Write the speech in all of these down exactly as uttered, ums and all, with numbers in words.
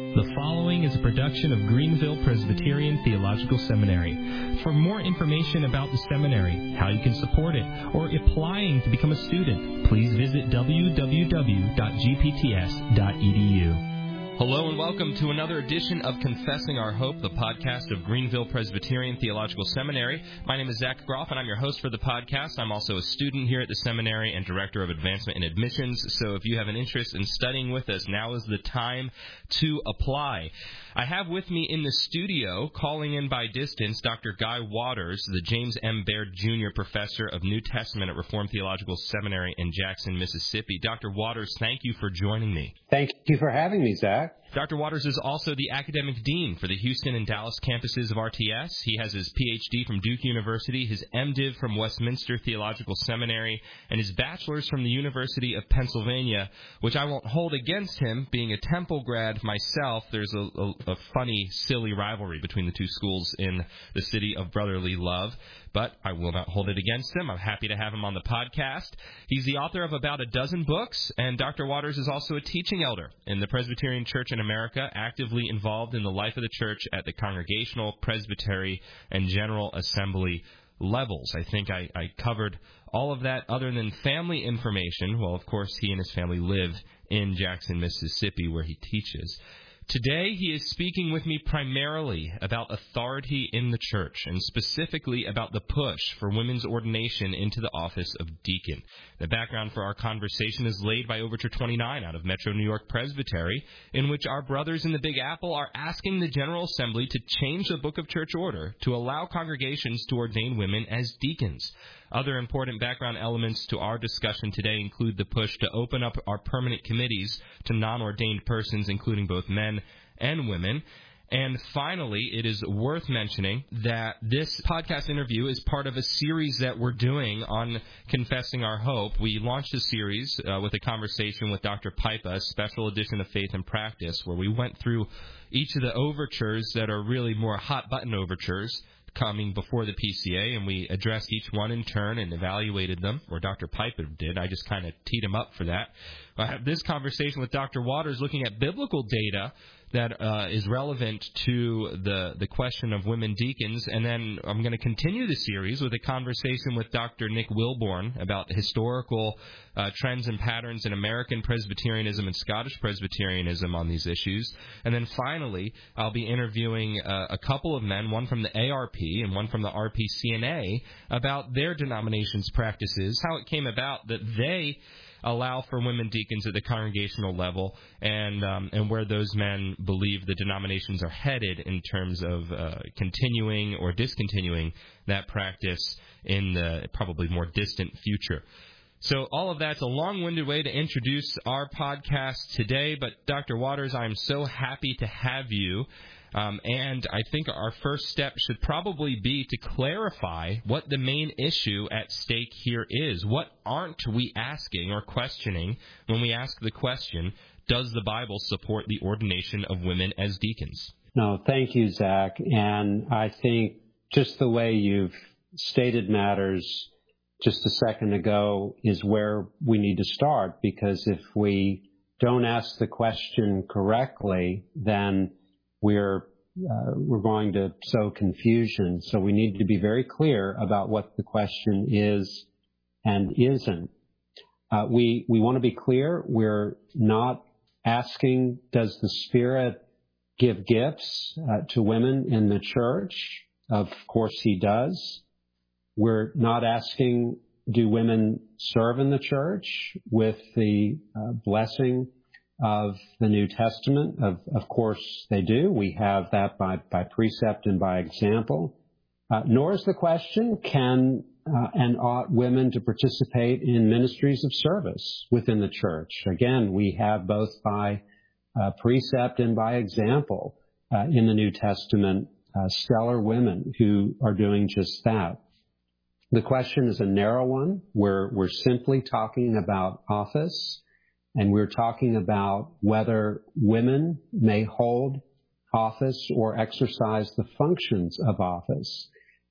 The following is a production of Greenville Presbyterian Theological Seminary. For more information about the seminary, how you can support it, or applying to become a student, please visit w w w dot g p t s dot e d u. Hello and welcome to another edition of Confessing Our Hope, the podcast of Greenville Presbyterian Theological Seminary. My name is Zach Groff, and I'm your host for the podcast. I'm also a student here at the seminary and Director of Advancement in Admissions, so if you have an interest in studying with us, now is the time to apply. I have with me in the studio, calling in by distance, Doctor Guy Waters, the James M. Baird Junior Professor of New Testament at Reformed Theological Seminary in Jackson, Mississippi. Doctor Waters, thank you for joining me. Thank you for having me, Zach. Doctor Waters is also the academic dean for the Houston and Dallas campuses of R T S. He has his P H D from Duke University, his MDiv from Westminster Theological Seminary, and his bachelor's from the University of Pennsylvania, which I won't hold against him. Being a Temple grad myself, there's a, a, a funny, silly rivalry between the two schools in the city of brotherly love. But I will not hold it against him. I'm happy to have him on the podcast. He's the author of about a dozen books, and Doctor Waters is also a teaching elder in the Presbyterian Church in America, actively involved in the life of the church at the Congregational, Presbytery, and General Assembly levels. I think I, I covered all of that other than family information. Well, of course, he and his family live in Jackson, Mississippi, where he teaches. Today, he is speaking with me primarily about authority in the church, and specifically about the push for women's ordination into the office of deacon. The background for our conversation is laid by Overture twenty-nine out of Metro New York Presbytery, in which our brothers in the Big Apple are asking the General Assembly to change the Book of Church Order to allow congregations to ordain women as deacons. Other important background elements to our discussion today include the push to open up our permanent committees to non-ordained persons, including both men and women. And finally, it is worth mentioning that this podcast interview is part of a series that we're doing on Confessing Our Hope. We launched a series uh, with a conversation with Doctor Pipa, a special edition of Faith and Practice, where we went through each of the overtures that are really more hot-button overtures coming before the P C A, and we addressed each one in turn and evaluated them, or Doctor Piper did. I just kind of teed him up for that. I have this conversation with Doctor Waters looking at biblical data that uh, is relevant to the, the question of women deacons, and then I'm going to continue the series with a conversation with Doctor Nick Wilborn about historical uh, trends and patterns in American Presbyterianism and Scottish Presbyterianism on these issues. And then finally, I'll be interviewing uh, a couple of men, one from the A R P and one from the R P C N A, about their denomination's practices, how it came about that they allow for women deacons at the congregational level, and um, and where those men believe the denominations are headed in terms of uh, continuing or discontinuing that practice in the probably more distant future. So all of that's a long-winded way to introduce our podcast today, but Doctor Waters, I'm so happy to have you. Um, and I think our first step should probably be to clarify what the main issue at stake here is. What aren't we asking or questioning when we ask the question, does the Bible support the ordination of women as deacons? No, thank you, Zach. And I think just the way you've stated matters just a second ago is where we need to start, because if we don't ask the question correctly, then we're uh, we're going to sow confusion. So we need to be very clear about what the question is and isn't. Uh, we we want to be clear. We're not asking, does the Spirit give gifts uh, to women in the church? Of course He does. We're not asking, do women serve in the church with the uh, blessing of the New Testament? Of, of course they do. We have that by, by precept and by example. Uh, nor is the question, can uh, and ought women to participate in ministries of service within the church? Again, we have both by uh, precept and by example uh, in the New Testament uh, stellar women who are doing just that. The question is a narrow one. We're, we're simply talking about office. And we're talking about whether women may hold office or exercise the functions of office.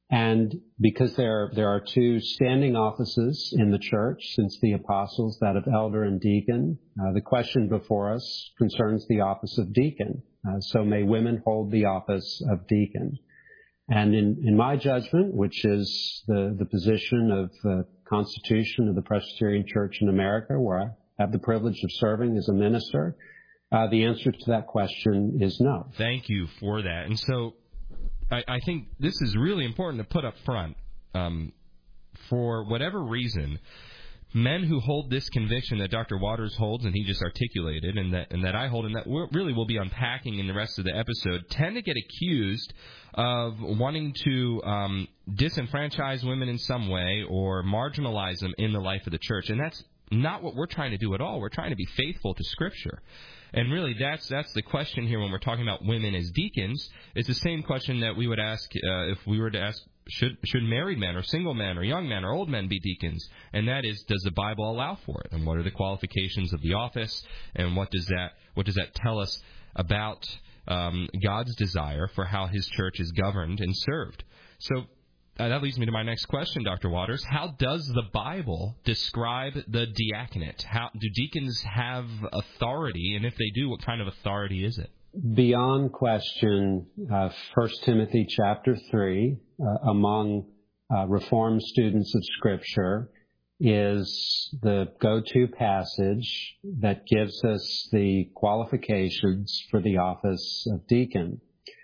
And because there, there are two standing offices in the church since the apostles, that of elder and deacon, uh, the question before us concerns the office of deacon. Uh, so may women hold the office of deacon. And in, in my judgment, which is the, the position of the Constitution of the Presbyterian Church in America, where I have the privilege of serving as a minister, uh, the answer to that question is no. Thank you for that. And so I, I think this is really important to put up front. Um, for whatever reason, men who hold this conviction that Doctor Waters holds, and he just articulated, and that and that I hold, and that we're, really we'll be unpacking in the rest of the episode, tend to get accused of wanting to um, disenfranchise women in some way or marginalize them in the life of the church. And that's not what we're trying to do at all. We're trying to be faithful to Scripture. And really, that's that's the question here when we're talking about women as deacons. It's the same question that we would ask uh, if we were to ask, should should married men or single men or young men or old men be deacons? And that is, does the Bible allow for it? And what are the qualifications of the office? And what does that what does that tell us about um, God's desire for how His church is governed and served? So Uh, that leads me to my next question, Doctor Waters. How does the Bible describe the diaconate? How do deacons have authority? And if they do, what kind of authority is it? Beyond question, uh, First Timothy chapter three, uh, among uh, Reformed students of Scripture, is the go-to passage that gives us the qualifications for the office of deacon.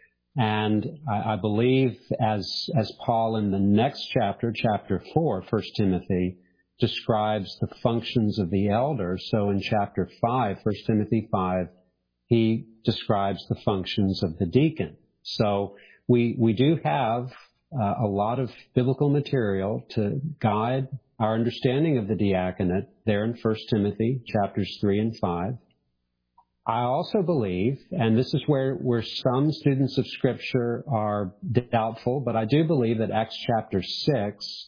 And I, I believe as as Paul in the next chapter, chapter four, First Timothy, describes the functions of the elder, so in chapter five, First Timothy five, he describes the functions of the deacon. So we we do have uh, a lot of biblical material to guide our understanding of the diaconate there in First Timothy chapters three and five. I also believe, and this is where, where some students of Scripture are doubtful, but I do believe that Acts chapter six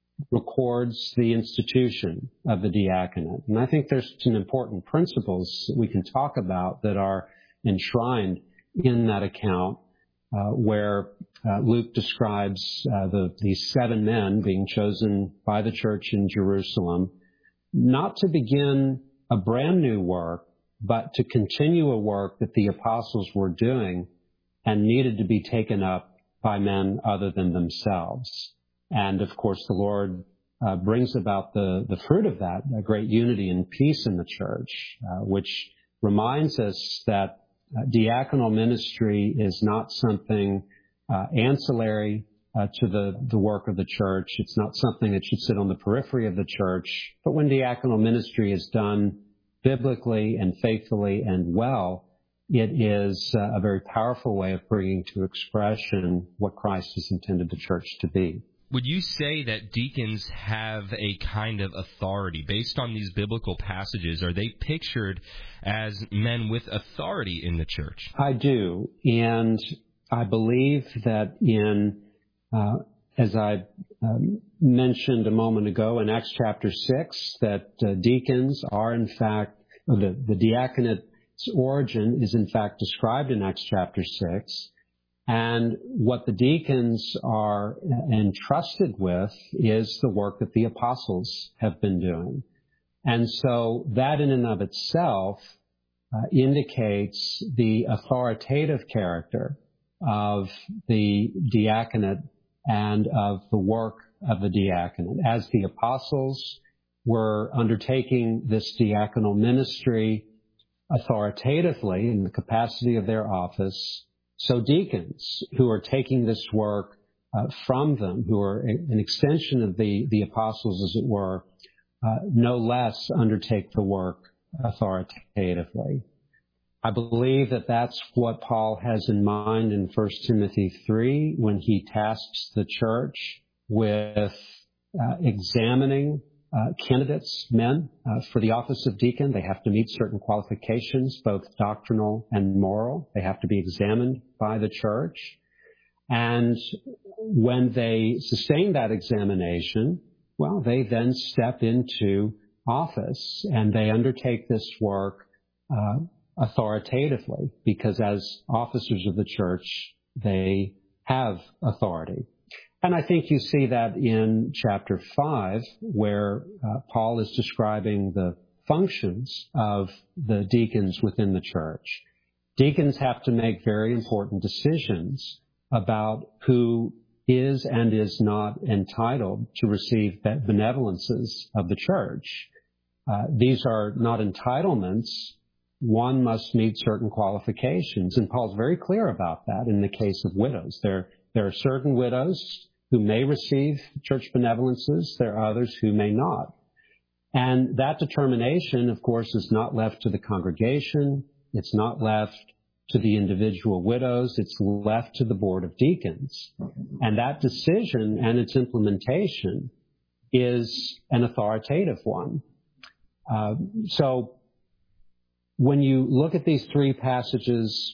records the institution of the diaconate. And I think there's some important principles that we can talk about that are enshrined in that account, uh, where uh, Luke describes uh, the, these seven men being chosen by the church in Jerusalem, not to begin a brand new work, but to continue a work that the apostles were doing and needed to be taken up by men other than themselves. And of course, the Lord uh, brings about the, the fruit of that, a great unity and peace in the church, uh, which reminds us that uh, diaconal ministry is not something uh, ancillary uh, to the, the work of the church. It's not something that should sit on the periphery of the church. But when diaconal ministry is done biblically and faithfully and well, it is uh, a very powerful way of bringing to expression what Christ has intended the church to be. Would you say that deacons have a kind of authority? Based on these biblical passages, are they pictured as men with authority in the church? I do, and I believe that in, uh, as I um, mentioned a moment ago in Acts chapter six, that uh, deacons are in fact, the, the diaconate's origin is in fact described in Acts chapter six. And what the deacons are entrusted with is the work that the apostles have been doing. And so that in and of itself uh, indicates the authoritative character of the diaconate and of the work of the diaconate. As the apostles were undertaking this diaconal ministry authoritatively in the capacity of their office, so deacons who are taking this work uh, from them, who are an extension of the, the apostles, as it were, uh, no less undertake the work authoritatively. I believe that that's what Paul has in mind in First Timothy three when he tasks the church with uh, examining uh, candidates, men, uh, for the office of deacon. They have to meet certain qualifications, both doctrinal and moral. They have to be examined by the church. And when they sustain that examination, well, they then step into office and they undertake this work uh, authoritatively, because as officers of the church, they have authority. And I think you see that in chapter five, where uh, Paul is describing the functions of the deacons within the church. Deacons have to make very important decisions about who is and is not entitled to receive the benevolences of the church. Uh, these are not entitlements. One must meet certain qualifications, and Paul's very clear about that in the case of widows. There, there are certain widows who may receive church benevolences. There are others who may not. And that determination, of course, is not left to the congregation. It's not left to the individual widows. It's left to the board of deacons. And that decision and its implementation is an authoritative one. Uh, so when you look at these three passages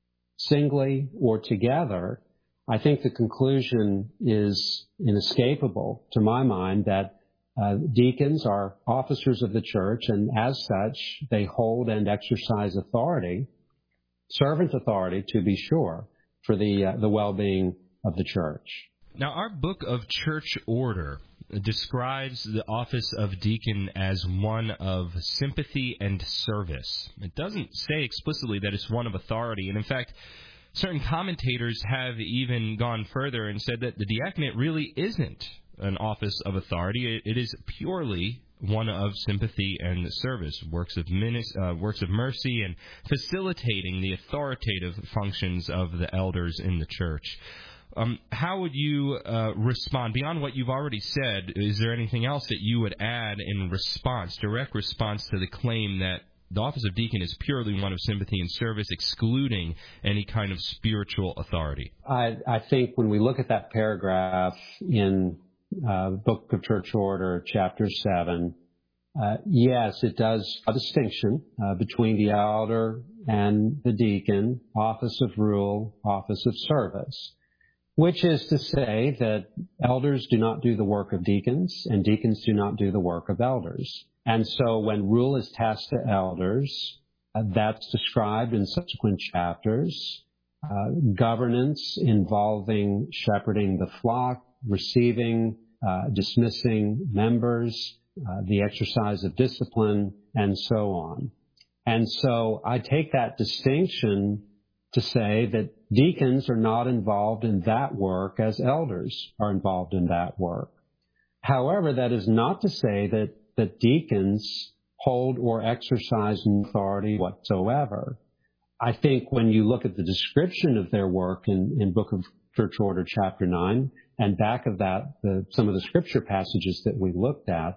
singly or together, I think the conclusion is inescapable to my mind that uh, deacons are officers of the church, and as such, they hold and exercise authority, servant authority to be sure, for the uh, the well-being of the church. Now, our book of church order describes the office of deacon as one of sympathy and service. It doesn't say explicitly that it's one of authority, and in fact, certain commentators have even gone further and said that the diaconate really isn't an office of authority. It, it is purely one of sympathy and service, works of minis, uh, works of mercy, and facilitating the authoritative functions of the elders in the church. Um, how would you uh, respond? Beyond what you've already said, is there anything else that you would add in response, direct response to the claim that the office of deacon is purely one of sympathy and service, excluding any kind of spiritual authority? I, I think when we look at that paragraph in uh, Book of Church Order, Chapter seven, uh, yes, it does a distinction uh, between the elder and the deacon, office of rule, office of service, which is to say that elders do not do the work of deacons, and deacons do not do the work of elders. And so when rule is tasked to elders, uh, that's described in subsequent chapters. Uh, governance involving shepherding the flock, receiving, uh, dismissing members, uh, the exercise of discipline, and so on. And so I take that distinction to say that deacons are not involved in that work as elders are involved in that work. However, that is not to say that that deacons hold or exercise authority whatsoever. I think when you look at the description of their work in, in Book of Church Order, Chapter nine, and back of that, the, some of the scripture passages that we looked at,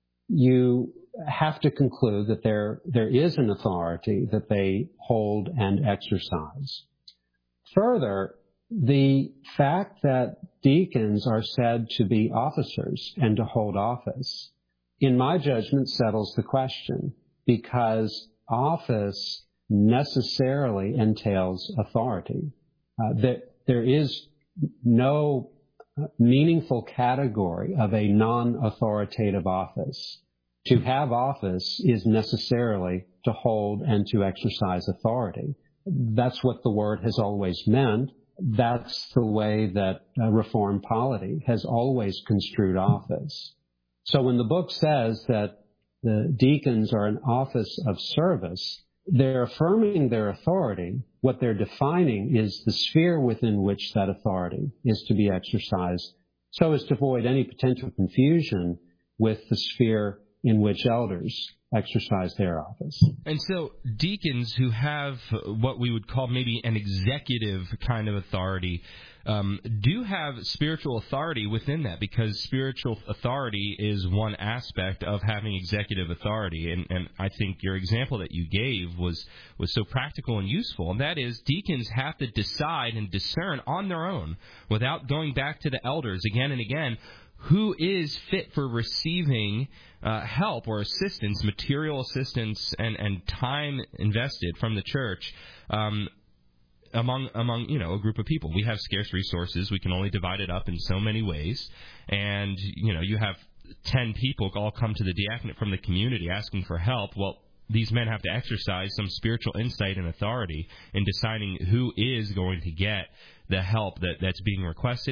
you have to conclude that there there is an authority that they hold and exercise. Further, the fact that deacons are said to be officers and to hold office, in my judgment, settles the question, because office necessarily entails authority. Uh, there, there is no meaningful category of a non-authoritative office. To have office is necessarily to hold and to exercise authority. That's what the word has always meant. That's the way that uh, Reformed polity has always construed office. So when the book says that the deacons are an office of service, they're affirming their authority. What they're defining is the sphere within which that authority is to be exercised, so as to avoid any potential confusion with the sphere in which elders exercise their office. And so deacons who have what we would call maybe an executive kind of authority um, do have spiritual authority within that, because spiritual authority is one aspect of having executive authority. And, and I think your example that you gave was, was so practical and useful, and that is deacons have to decide and discern on their own, without going back to the elders again and again, who is fit for receiving uh, help or assistance, material assistance, and, and time invested from the church um, among, among you know, a group of people. We have scarce resources. We can only divide it up in so many ways. And, you know, you have ten people all come to the diaconate from the community asking for help. Well, these men have to exercise some spiritual insight and authority in deciding who is going to get the help that, that's being requested. And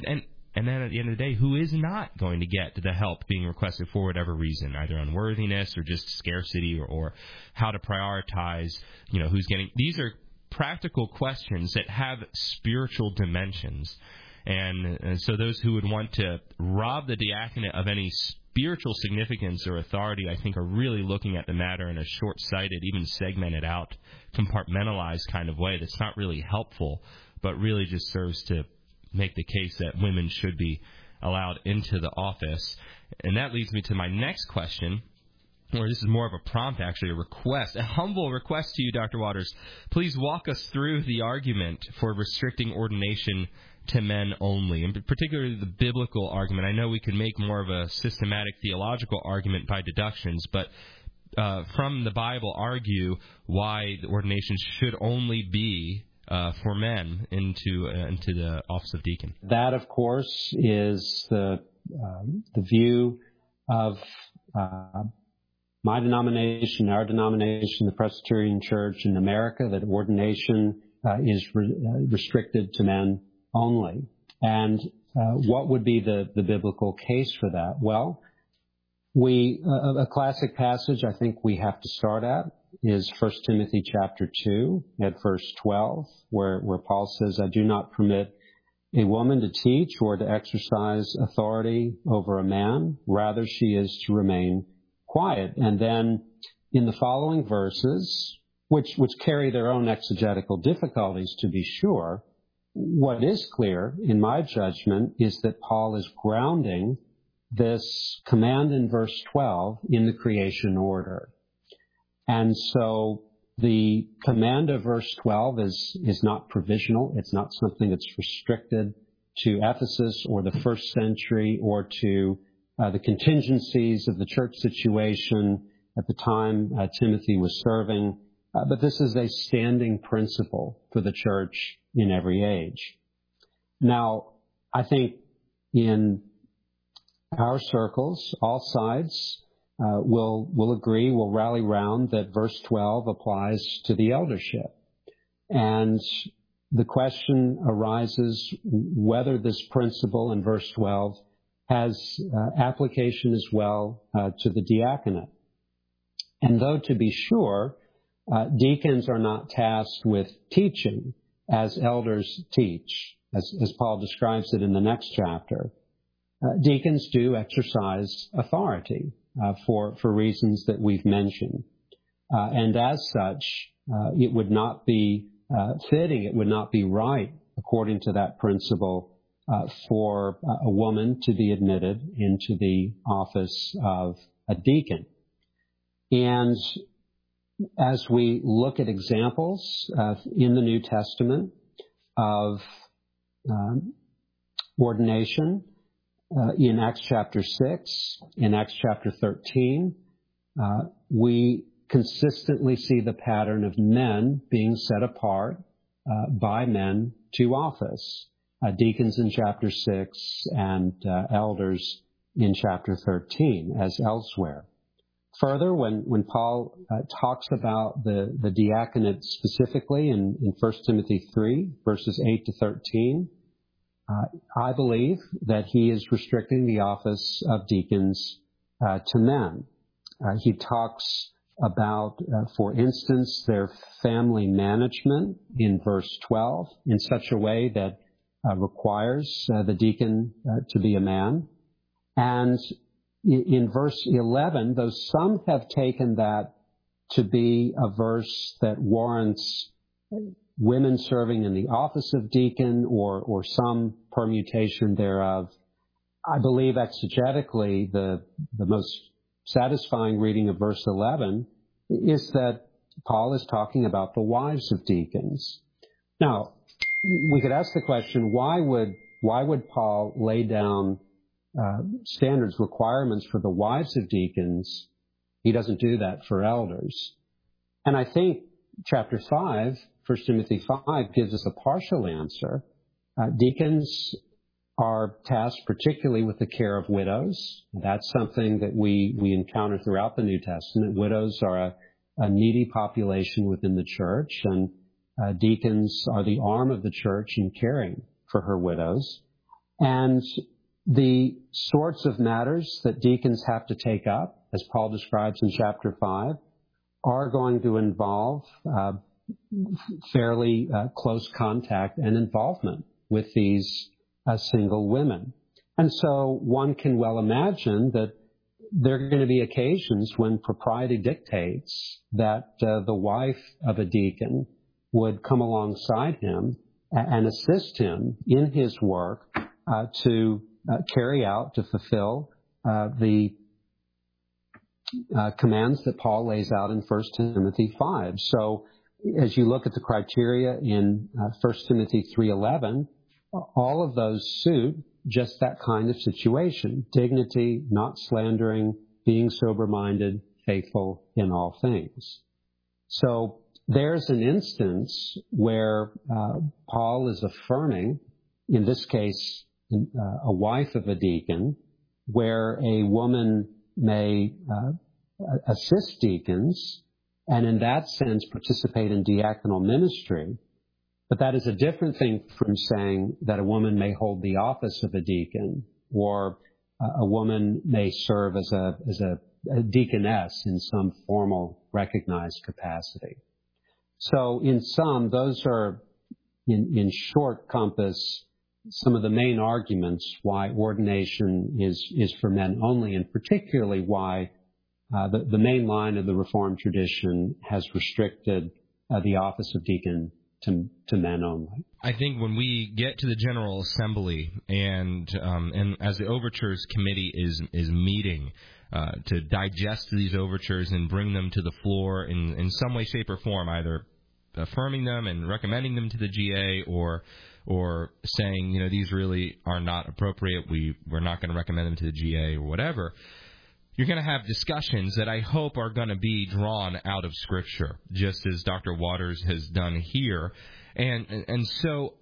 And then at the end of the day, who is not going to get the help being requested for whatever reason, either unworthiness or just scarcity, or, or how to prioritize, you know, who's getting. These are practical questions that have spiritual dimensions. And, and so those who would want to rob the diaconate of any spiritual significance or authority, I think, are really looking at the matter in a short-sighted, even segmented out, compartmentalized kind of way that's not really helpful, but really just serves to make the case that women should be allowed into the office. And that leads me to my next question, or this is more of a prompt, actually, a request, a humble request to you, Doctor Waters. Please walk us through the argument for restricting ordination to men only, and particularly the biblical argument. I know we could make more of a systematic theological argument by deductions, but uh, from the Bible argue why the ordination should only be Uh, for men into uh, into the office of deacon. That, of course, is the uh, the view of uh, my denomination, our denomination, the Presbyterian Church in America, that ordination uh, is re- uh, restricted to men only. And uh, what would be the, the biblical case for that? Well, we uh, a classic passage I think we have to start at is First Timothy chapter two at verse twelve, where, where Paul says, I do not permit a woman to teach or to exercise authority over a man. Rather, she is to remain quiet. And then in the following verses, which, which carry their own exegetical difficulties to be sure, what is clear, in my judgment, is that Paul is grounding this command in verse twelve in the creation order. And so the command of verse twelve is, is not provisional. It's not something that's restricted to Ephesus or the first century or to uh, the contingencies of the church situation at the time uh, Timothy was serving. Uh, but this is a standing principle for the church in every age. Now, I think in our circles, all sides Uh, will will agree, will rally round that verse twelve applies to the eldership. And the question arises whether this principle in verse twelve has uh, application as well uh, to the diaconate. And though, to be sure, uh, deacons are not tasked with teaching as elders teach, as, as Paul describes it in the next chapter, uh, deacons do exercise authority. Uh, for, for reasons that we've mentioned. Uh, and as such, uh, it would not be uh, fitting, it would not be right, according to that principle, uh, for a woman to be admitted into the office of a deacon. And as we look at examples uh, in the New Testament of um, ordination, Uh, in Acts chapter six, in Acts chapter thirteen, uh, we consistently see the pattern of men being set apart uh, by men to office. Uh, deacons in chapter six and uh, elders in chapter thirteen, as elsewhere. Further, when, when Paul uh, talks about the, the diaconate specifically in, in First Timothy three, verses eight to thirteen, Uh, I believe that he is restricting the office of deacons uh, to men. Uh, he talks about, uh, for instance, their family management in verse twelve in such a way that uh, requires uh, the deacon uh, to be a man. And in, in verse eleven, though some have taken that to be a verse that warrants women serving in the office of deacon or, or some permutation thereof, I believe exegetically the, the most satisfying reading of verse eleven is that Paul is talking about the wives of deacons. Now, we could ask the question, why would, why would Paul lay down uh, standards, requirements for the wives of deacons? He doesn't do that for elders. And I think chapter five, First Timothy five, gives us a partial answer. Uh, deacons are tasked particularly with the care of widows. That's something that we, we encounter throughout the New Testament. Widows are a, a needy population within the church, and uh, deacons are the arm of the church in caring for her widows. And the sorts of matters that deacons have to take up, as Paul describes in chapter five, are going to involve uh, fairly uh, close contact and involvement with these uh, single women. And so one can well imagine that there are going to be occasions when propriety dictates that uh, the wife of a deacon would come alongside him and assist him in his work uh, to uh, carry out, to fulfill uh, the uh, commands that Paul lays out in First Timothy five. So as you look at the criteria in uh, First Timothy three eleven, all of those suit just that kind of situation. Dignity, not slandering, being sober-minded, faithful in all things. So there's an instance where uh, Paul is affirming, in this case, uh, a wife of a deacon, where a woman may uh, assist deacons and in that sense participate in diaconal ministry. But that is a different thing from saying that a woman may hold the office of a deacon, or a woman may serve as a as a, a deaconess in some formal recognized capacity. So in sum, those are, in, in short compass, some of the main arguments why ordination is, is for men only, and particularly why uh, the, the main line of the Reformed tradition has restricted uh, the office of deacon To, to men only. I think when we get to the General Assembly and um, and as the Overtures Committee is is meeting uh, to digest these overtures and bring them to the floor in, in some way, shape, or form, either affirming them and recommending them to the G A or or saying, you know, these really are not appropriate, we, we're not going to recommend them to the G A or whatever, you're going to have discussions that I hope are going to be drawn out of Scripture, just as Doctor Waters has done here. And and so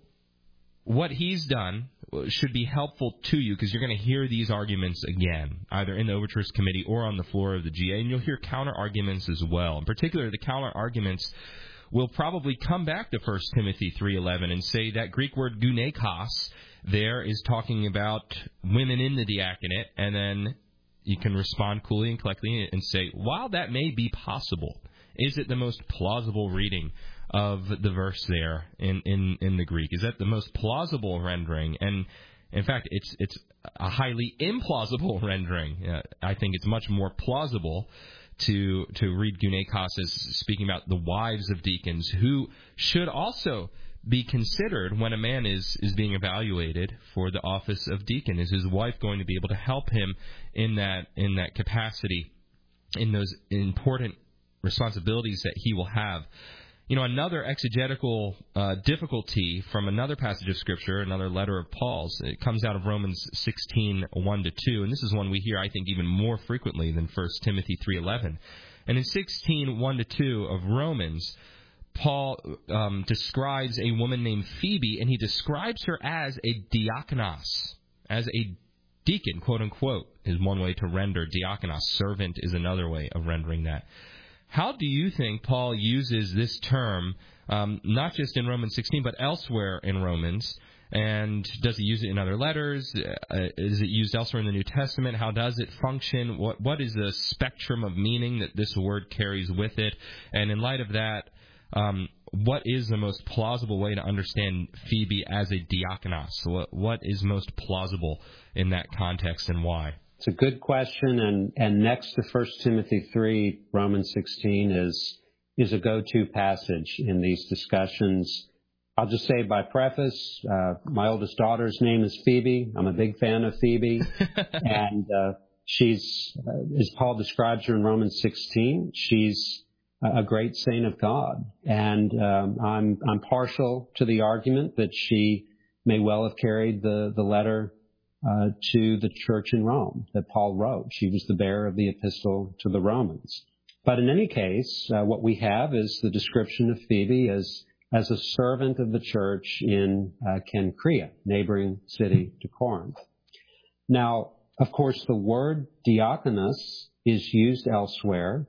what he's done should be helpful to you, because you're going to hear these arguments again, either in the Overtures Committee or on the floor of the G A, and you'll hear counter-arguments as well. In particular, the counter-arguments will probably come back to First Timothy three eleven and say that Greek word gunekos there is talking about women in the diaconate, and then you can respond coolly and collectedly and say, while that may be possible, is it the most plausible reading of the verse there in, in, in the Greek? Is that the most plausible rendering? And, in fact, it's it's a highly implausible rendering. Uh, I think it's much more plausible to to read gunekos as speaking about the wives of deacons, who should also be considered when a man is, is being evaluated for the office of deacon. Is his wife going to be able to help him in that in that capacity, in those important responsibilities that he will have? You know, another exegetical uh, difficulty from another passage of Scripture, another letter of Paul's, it comes out of Romans sixteen, one to two, and this is one we hear, I think, even more frequently than First Timothy three eleven. And in sixteen, one to two of Romans, Paul um, describes a woman named Phoebe, and he describes her as a diakonos, as a deacon, quote-unquote, is one way to render diakonos. Servant is another way of rendering that. How do you think Paul uses this term, um, not just in Romans sixteen, but elsewhere in Romans? And does he use it in other letters? Uh, is it used elsewhere in the New Testament? How does it function? What What is the spectrum of meaning that this word carries with it? And in light of that, Um, what is the most plausible way to understand Phoebe as a diakonos? What, what is most plausible in that context, and why? It's a good question, and, and next to First Timothy three, Romans sixteen is is a go-to passage in these discussions. I'll just say by preface, uh, my oldest daughter's name is Phoebe. I'm a big fan of Phoebe, and uh, she's, uh, as Paul describes her in Romans sixteen, she's a great saint of God. And um, I'm I'm partial to the argument that she may well have carried the, the letter uh, to the church in Rome that Paul wrote. She was the bearer of the epistle to the Romans. But in any case, uh, what we have is the description of Phoebe as, as a servant of the church in uh, Cenchrea, neighboring city to Corinth. Now, of course, the word diakonos is used elsewhere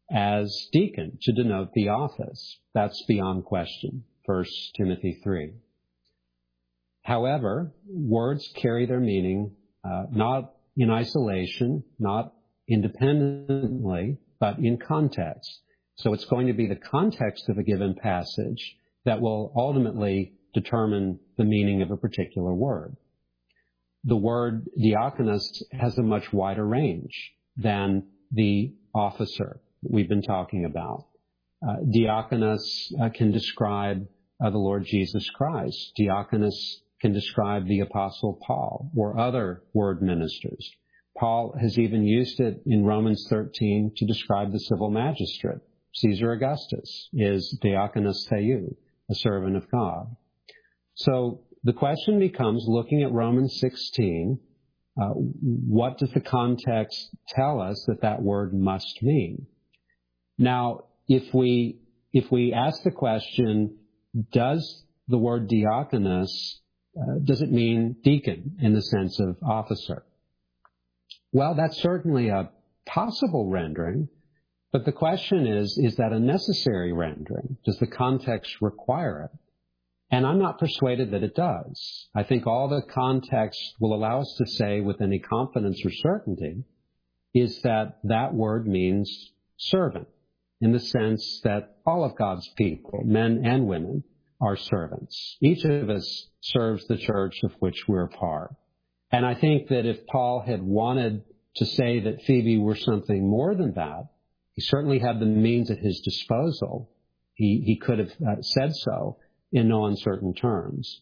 as deacon to denote the office. That's beyond question, First Timothy three. However, words carry their meaning uh, not in isolation, not independently, but in context. So it's going to be the context of a given passage that will ultimately determine the meaning of a particular word. The word diakonos has a much wider range than the officer we've been talking about. Uh, diakonos uh, can describe uh, the Lord Jesus Christ. Diakonos can describe the Apostle Paul or other word ministers. Paul has even used it in Romans thirteen to describe the civil magistrate. Caesar Augustus is diakonos theou, a servant of God. So the question becomes, looking at Romans sixteen, uh, what does the context tell us that that word must mean? Now, if we if we ask the question, does the word diakonos, uh, does it mean deacon in the sense of officer? Well, that's certainly a possible rendering, but the question is, is that a necessary rendering? Does the context require it? And I'm not persuaded that it does. I think all the context will allow us to say with any confidence or certainty is that that word means servant, in the sense that all of God's people, men and women, are servants. Each of us serves the church of which we're a part. And I think that if Paul had wanted to say that Phoebe were something more than that, he certainly had the means at his disposal. He, he could have uh, said so in no uncertain terms.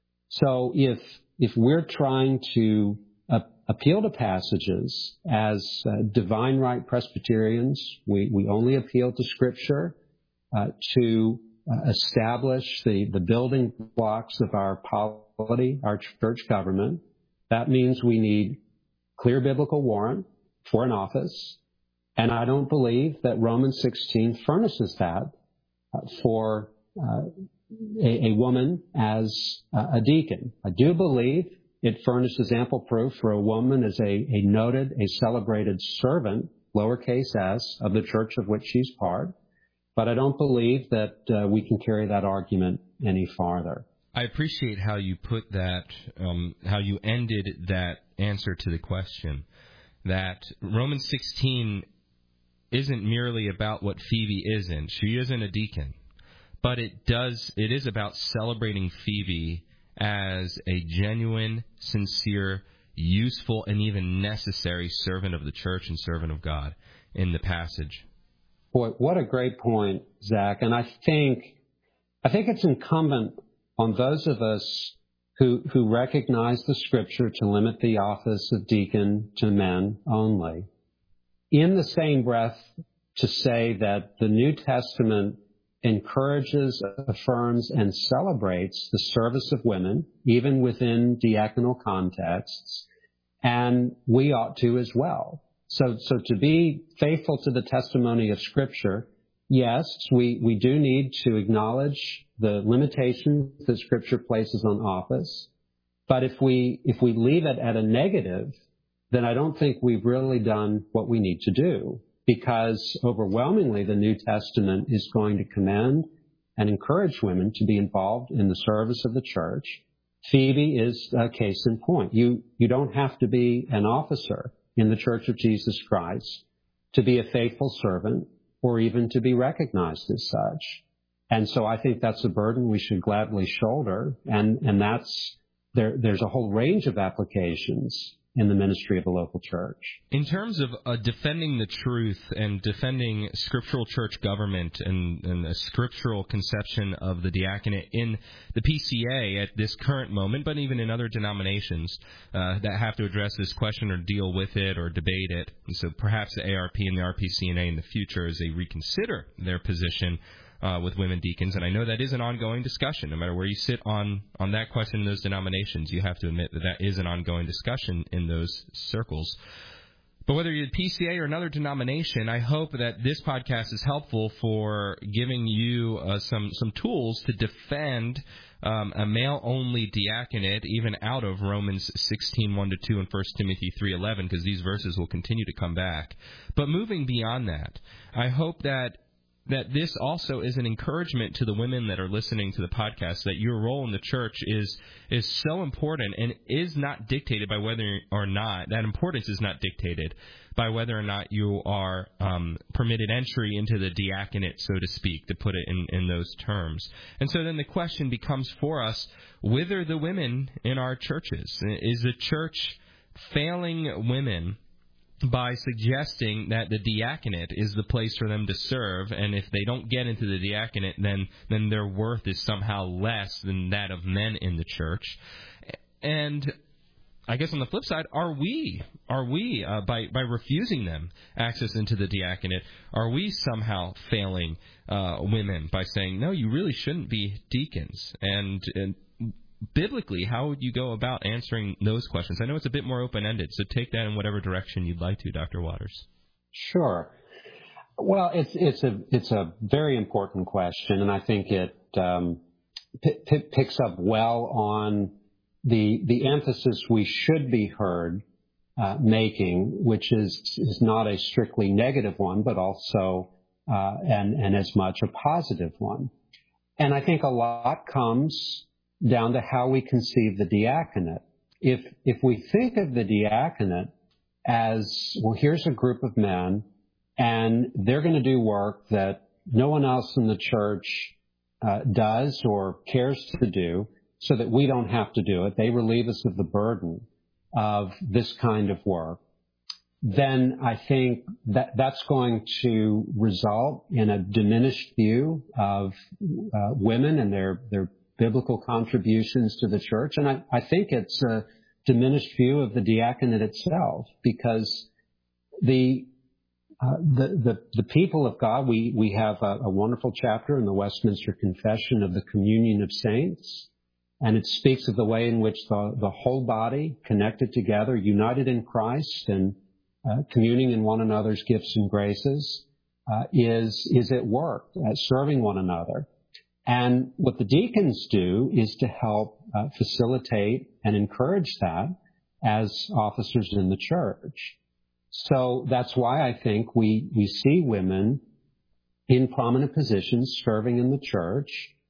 So if if we're trying to uh, appeal to passages as uh, divine right Presbyterians, we, we only appeal to Scripture uh, to uh, establish the, the building blocks of our polity, our church government. That means we need clear biblical warrant for an office, and I don't believe that Romans sixteen furnishes that uh, for uh, a, a woman as uh, a deacon. I do believe it furnishes ample proof for a woman as a, a noted, a celebrated servant, lowercase s, of the church of which she's part, but I don't believe that uh, we can carry that argument any farther. I appreciate how you put that, um, how you ended that answer to the question, that Romans sixteen isn't merely about what Phoebe isn't. She isn't a deacon. But it does, it is about celebrating Phoebe as a genuine, sincere, useful, and even necessary servant of the church and servant of God in the passage. Boy, what a great point, Zach. And I think, I think it's incumbent on those of us who, who recognize the Scripture to limit the office of deacon to men only, in the same breath to say that the New Testament encourages, affirms, and celebrates the service of women, even within diaconal contexts, and we ought to as well. So, so to be faithful to the testimony of Scripture, yes, we, we do need to acknowledge the limitations that Scripture places on office, but if we if we leave it at a negative, then I don't think we've really done what we need to do, because overwhelmingly the New Testament is going to commend and encourage women to be involved in the service of the church. Phoebe is a case in point. You, you don't have to be an officer in the Church of Jesus Christ to be a faithful servant or even to be recognized as such. And so I think that's a burden we should gladly shoulder, and, and that's there, there's a whole range of applications in the ministry of the local church. In terms of uh, defending the truth and defending scriptural church government and, and a scriptural conception of the diaconate in the P C A at this current moment, but even in other denominations uh, that have to address this question or deal with it or debate it, and so perhaps the A R P and the R P C N A in the future as they reconsider their position Uh, with women deacons, and I know that is an ongoing discussion. No matter where you sit on, on that question in those denominations, you have to admit that that is an ongoing discussion in those circles. But whether you're P C A or another denomination, I hope that this podcast is helpful for giving you uh, some, some tools to defend um, a male-only diaconate, even out of Romans sixteen, one to two and First Timothy three eleven, because these verses will continue to come back. But moving beyond that, I hope that that this also is an encouragement to the women that are listening to the podcast, that your role in the church is is so important and is not dictated by whether or not, that importance is not dictated by whether or not you are um, permitted entry into the diaconate, so to speak, to put it in, in those terms. And so then the question becomes for us, whither the women in our churches? Is the church failing women by suggesting that the diaconate is the place for them to serve, and if they don't get into the diaconate, then then their worth is somehow less than that of men in the church? And I guess on the flip side, are we, are we uh, by, by refusing them access into the diaconate, are we somehow failing uh, women by saying, no, you really shouldn't be deacons? And, and biblically, how would you go about answering those questions? I know it's a bit more open-ended, so take that in whatever direction you'd like to, Doctor Waters. Sure. Well, it's it's a it's a very important question, and I think it um, p- p- picks up well on the the emphasis we should be heard uh, making, which is is not a strictly negative one, but also uh, and and as much a positive one. And I think a lot comes down to how we conceive the diaconate. If if we think of the diaconate as, well, here's a group of men, and they're going to do work that no one else in the church uh, does or cares to do, so that we don't have to do it. They relieve us of the burden of this kind of work. Then I think that that's going to result in a diminished view of uh, women and their their biblical contributions to the church. And I, I think it's a diminished view of the diaconate itself, because the, uh, the, the, the people of God, we, we have a, a wonderful chapter in the Westminster Confession of the Communion of Saints. And it speaks of the way in which the, the whole body, connected together, united in Christ and uh, communing in one another's gifts and graces, uh, is, is at work, uh, serving one another. And what the deacons do is to help uh, facilitate and encourage that as officers in the church. So that's why I think we, we see women in prominent positions serving in the church.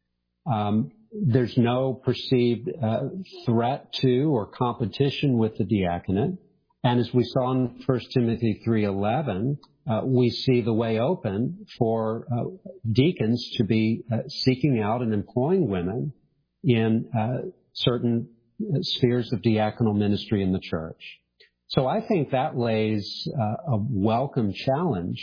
Um, there's no perceived uh, threat to or competition with the diaconate. And as we saw in First Timothy three eleven, Uh, we see the way open for uh, deacons to be uh, seeking out and employing women in uh, certain spheres of diaconal ministry in the church. So I think that lays uh, a welcome challenge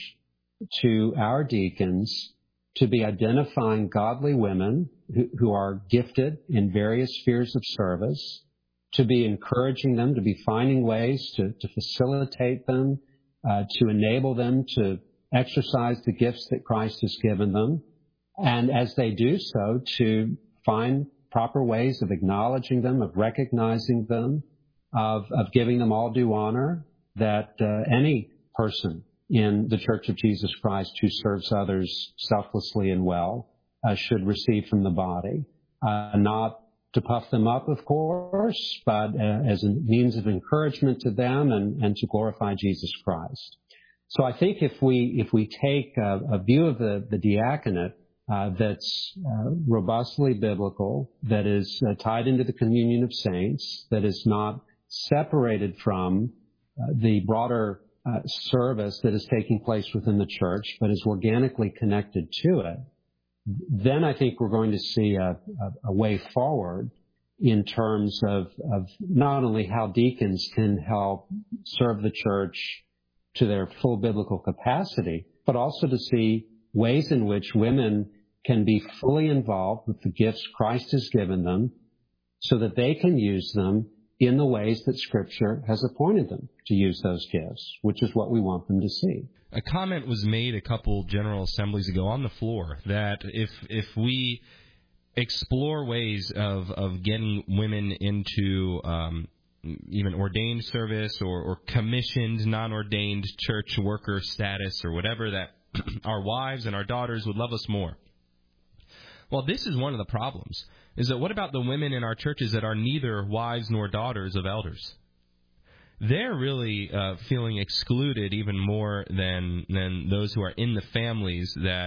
to our deacons to be identifying godly women who, who are gifted in various spheres of service, to be encouraging them, to be finding ways to, to facilitate them, Uh, to enable them to exercise the gifts that Christ has given them. And as they do so, to find proper ways of acknowledging them, of recognizing them, of, of giving them all due honor that uh, any person in the Church of Jesus Christ who serves others selflessly and well uh, should receive from the body. Uh, not to puff them up, of course, but uh, as a means of encouragement to them and, and to glorify Jesus Christ. So I think if we if we take a, a view of the, the diaconate uh, that's uh, robustly biblical, that is uh, tied into the communion of saints, that is not separated from uh, the broader uh, service that is taking place within the church, but is organically connected to it, then I think we're going to see a, a, a way forward in terms of, of not only how deacons can help serve the church to their full biblical capacity, but also to see ways in which women can be fully involved with the gifts Christ has given them so that they can use them in the ways that Scripture has appointed them to use those gifts, which is what we want them to see. A comment was made a couple General Assemblies ago on the floor that if if we explore ways of, of getting women into um, even ordained service or, or commissioned, non-ordained church worker status or whatever, that our wives and our daughters would love us more. Well, this is one of the problems, is that what about the women in our churches that are neither wives nor daughters of elders? They're really uh, feeling excluded even more than than those who are in the families that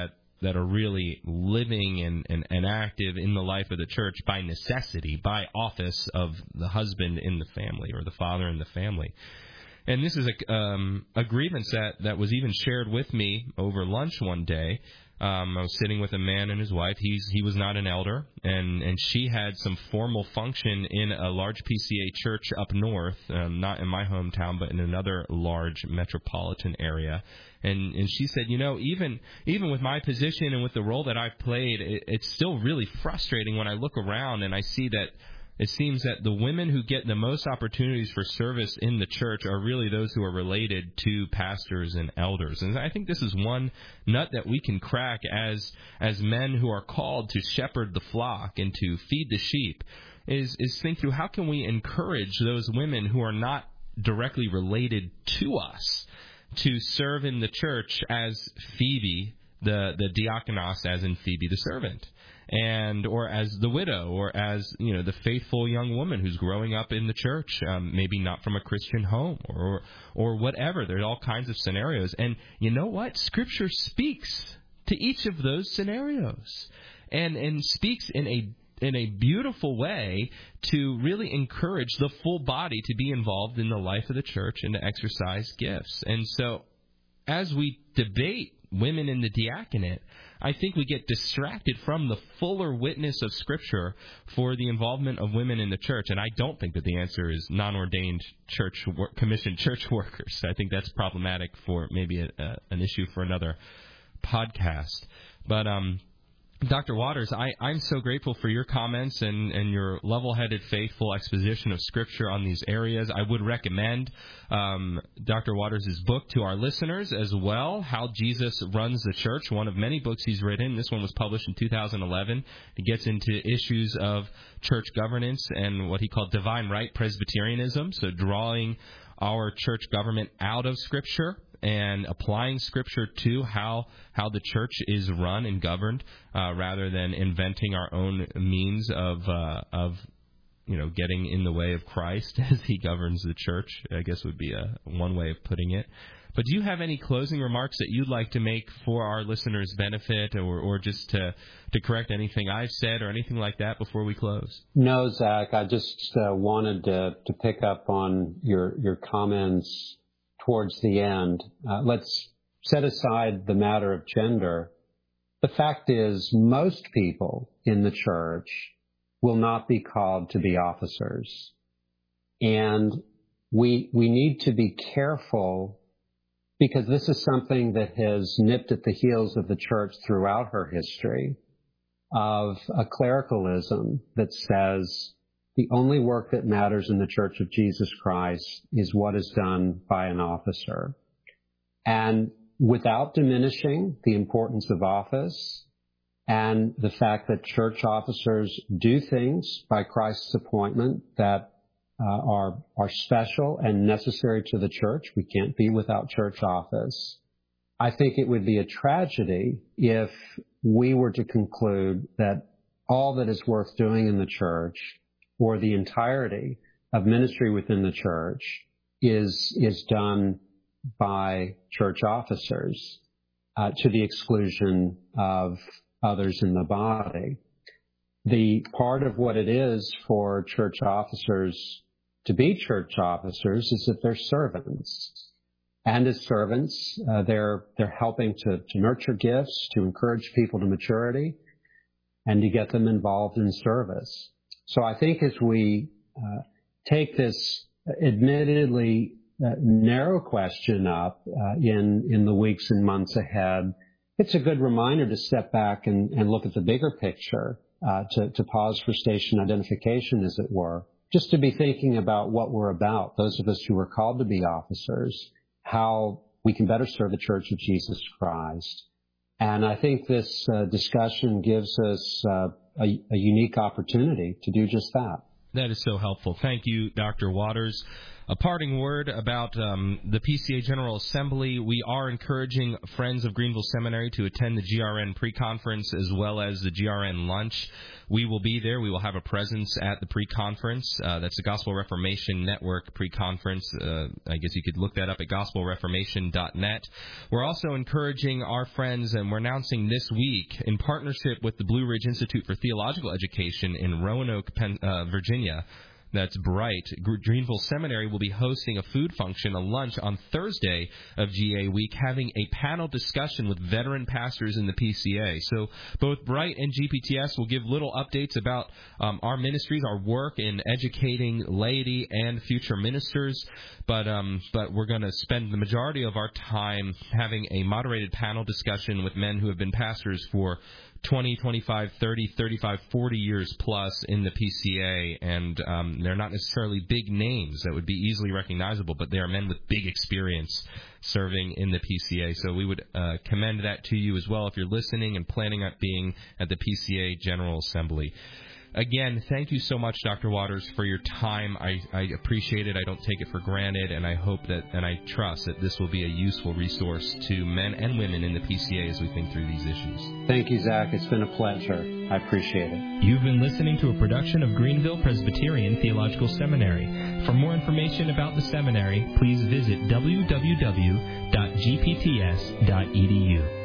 that are really living and, and, and active in the life of the church by necessity, by office of the husband in the family or the father in the family. And this is a, um, a grievance that, that was even shared with me over lunch one day. Um, I was sitting with a man and his wife. He's he was not an elder, and, and she had some formal function in a large P C A church up north, um, not in my hometown, but in another large metropolitan area. And and she said, you know, even even with my position and with the role that I've played, it, it's still really frustrating when I look around and I see that it seems that the women who get the most opportunities for service in the church are really those who are related to pastors and elders. And I think this is one nut that we can crack as as men who are called to shepherd the flock and to feed the sheep, is, is think through how can we encourage those women who are not directly related to us to serve in the church as Phoebe, the, the diakonos, as in Phoebe the servant, and or as the widow, or as, you know, the faithful young woman who's growing up in the church, um, maybe not from a Christian home, or or whatever. There are all kinds of scenarios. And you know what? Scripture speaks to each of those scenarios, and and speaks in a in a beautiful way to really encourage the full body to be involved in the life of the church and to exercise gifts. And so as we debate women in the diaconate, I think we get distracted from the fuller witness of Scripture for the involvement of women in the church. And I don't think that the answer is non-ordained church work, commissioned church workers. I think that's problematic for maybe a, a, an issue for another podcast. But um, Doctor Waters, I, I'm so grateful for your comments and, and your level-headed, faithful exposition of Scripture on these areas. I would recommend um, Doctor Waters' book to our listeners as well, How Jesus Runs the Church, one of many books he's written. This one was published in two thousand eleven. It gets into issues of church governance and what he called divine right Presbyterianism, so drawing our church government out of Scripture and applying Scripture to how how the church is run and governed, uh, rather than inventing our own means of uh, of you know getting in the way of Christ as He governs the church, I guess would be a one way of putting it. But do you have any closing remarks that you'd like to make for our listeners' benefit, or, or just to to correct anything I've said or anything like that before we close? No, Zach. I just uh, wanted to, to pick up on your your comments towards the end. Uh, let's set aside the matter of gender. The fact is, most people in the church will not be called to be officers. And we we need to be careful, because this is something that has nipped at the heels of the church throughout her history, of a clericalism that says the only work that matters in the Church of Jesus Christ is what is done by an officer. And without diminishing the importance of office and the fact that church officers do things by Christ's appointment that uh, are are special and necessary to the church, we can't be without church office. I think it would be a tragedy if we were to conclude that all that is worth doing in the church, or the entirety of ministry within the church, is is done by church officers uh, to the exclusion of others in the body. The part of what it is for church officers to be church officers is that they're servants. And as servants, uh, they're they're helping to, to nurture gifts, to encourage people to maturity, and to get them involved in service. So I think as we uh, take this admittedly uh, narrow question up uh, in in the weeks and months ahead, it's a good reminder to step back and, and look at the bigger picture, uh, to, to pause for station identification, as it were, just to be thinking about what we're about, those of us who are called to be officers, how we can better serve the Church of Jesus Christ. And I think this uh, discussion gives us uh, a, a unique opportunity to do just that. That is so helpful. Thank you, Doctor Waters. A parting word about um, the P C A General Assembly. We are encouraging Friends of Greenville Seminary to attend the G R N pre-conference as well as the G R N lunch. We will be there. We will have a presence at the pre-conference. Uh, that's the Gospel Reformation Network pre-conference. Uh, I guess you could look that up at gospel reformation dot net. We're also encouraging our friends, and we're announcing this week, in partnership with the Blue Ridge Institute for Theological Education in Roanoke, Penn, uh, Virginia, that's Bright, Greenville Seminary will be hosting a food function, a lunch, on Thursday of G A Week, having a panel discussion with veteran pastors in the P C A. So both Bright and G P T S will give little updates about um, our ministries, our work in educating laity and future ministers. But um, but we're going to spend the majority of our time having a moderated panel discussion with men who have been pastors for twenty, twenty-five, thirty, thirty-five, forty years plus in the P C A, and um, they're not necessarily big names that would be easily recognizable, but they are men with big experience serving in the P C A. So we would uh, commend that to you as well if you're listening and planning on being at the P C A General Assembly. Again, thank you so much, Doctor Waters, for your time. I, I appreciate it. I don't take it for granted, and I hope that, and I trust that this will be a useful resource to men and women in the P C A as we think through these issues. Thank you, Zach. It's been a pleasure. I appreciate it. You've been listening to a production of Greenville Presbyterian Theological Seminary. For more information about the seminary, please visit w w w dot g p t s dot e d u.